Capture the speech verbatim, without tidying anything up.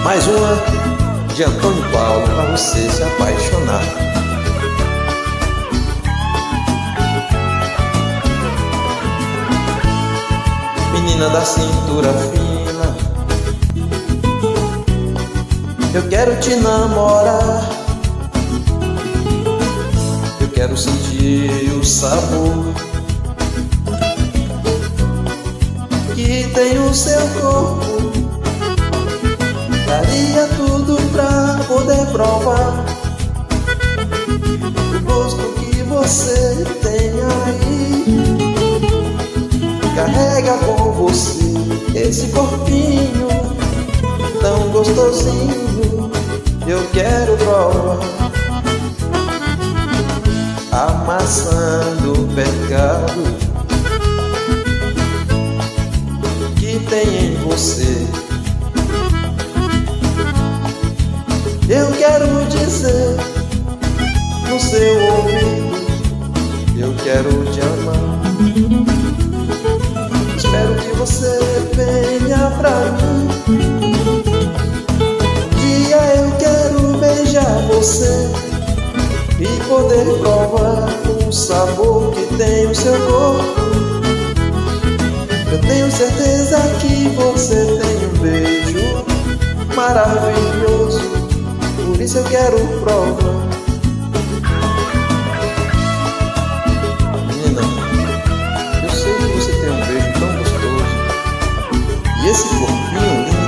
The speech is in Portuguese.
Mais uma de Antônio Paulo pra você se apaixonar. Menina da cintura fina, eu quero te namorar. Eu quero sentir o sabor que tem o seu corpo. Daria tudo pra poder provar o gosto que você tem aí. Carrega com você esse corpinho tão gostosinho. Eu quero provar a maçã do pecado que tem em você. Eu quero dizer no seu ouvido, eu quero te amar. Espero que você venha pra mim. Um dia eu quero beijar você e poder provar o sabor que tem o seu corpo. Eu tenho certeza que você tem um beijo maravilhoso, por isso eu quero provar. Menina, eu sei que você tem um beijo tão gostoso e esse corpinho lindo.